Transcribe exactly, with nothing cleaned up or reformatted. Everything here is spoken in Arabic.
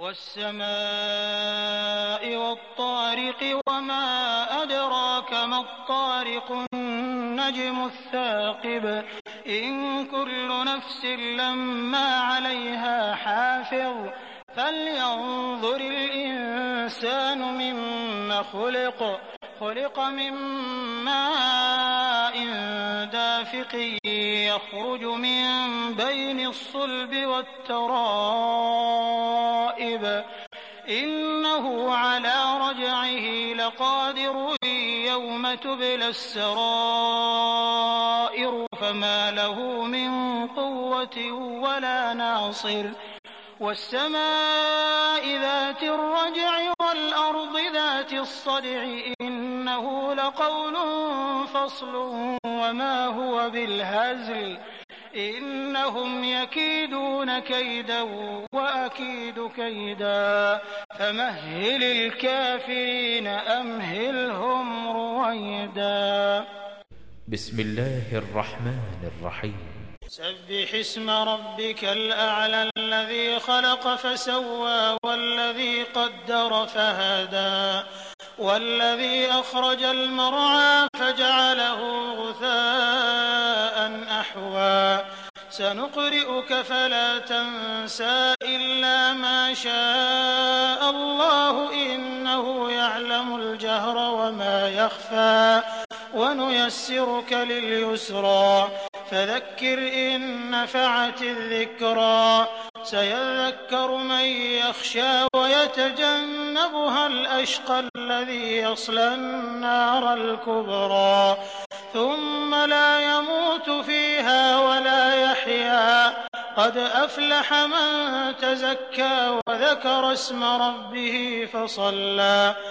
وَالسَّمَاءِ وَالطَّارِقِ وَمَا أَدْرَاكَ مَا الطَّارِقُ النَّجْمُ الثَّاقِبُ إِن كُلُّ نَفْسٍ لَّمَّا عَلَيْهَا حَافِظٌ فَلْيَنظُرِ الْإِنسَانُ مِمَّ خُلِقَ خُلِقَ مِن مَّاءٍ دَافِقٍ يَخْرُجُ مِن بَيْنِ الصُّلْبِ وَالتَّرَائِبِ إِنَّهُ عَلَىٰ رَجْعِهِ لَقَادِرٌ يَوْمَ تُبْلَى السَّرَائِرُ فَمَا لَهُ مِن قُوَّةٍ وَلَا نَاصِرٍ وَالسَّمَاءِ ذَاتِ الرَّجْعِ وَالْأَرْضِ ذَاتِ الصَّدْعِ إِنَّهُ لَقَوْلٌ فَصْلٌ وَمَا هُوَ بِالْهَزْلِ إِنَّهُمْ يَكِيدُونَ كَيْدًا وَأَكِيدُ كَيْدًا فَمَهِّلِ الْكَافِرِينَ أَمْهِلْهُمْ رُوَيْدًا. بسم الله الرحمن الرحيم. سبح اسم ربك الأعلى الذي خلق فسوى والذي قدر فهدى والذي أخرج المرعى فجعله غثاء أحوى سنقرئك فلا تنسى إلا ما شاء الله إنه يعلم الجهر وما يخفى ونيسرك لليسرى فذكر إن نفعت الذكرى سيذكر من يخشى ويتجنبها الأشقى الذي يصلى النار الكبرى ثم لا يموت فيها ولا يحيا قد أفلح من تزكى وذكر اسم ربه فصلى